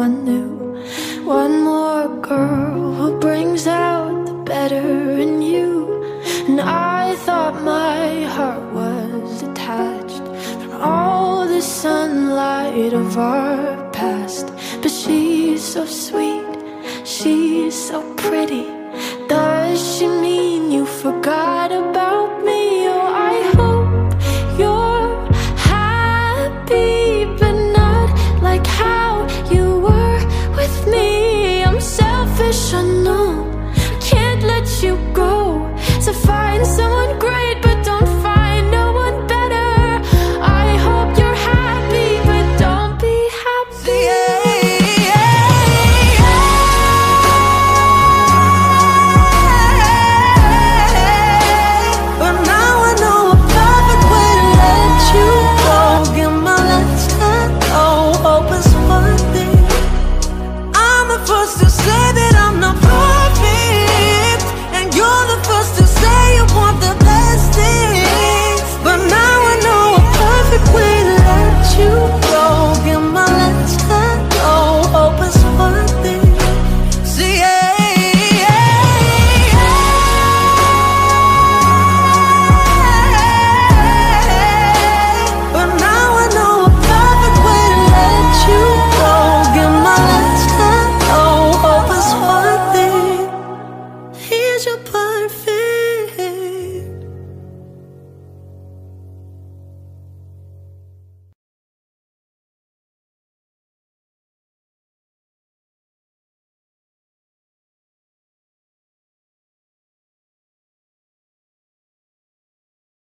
one new. One more girl who brings out the better in you. And I thought my heart was detached from all the sunlight of our past. But she's so sweet, she's so pretty,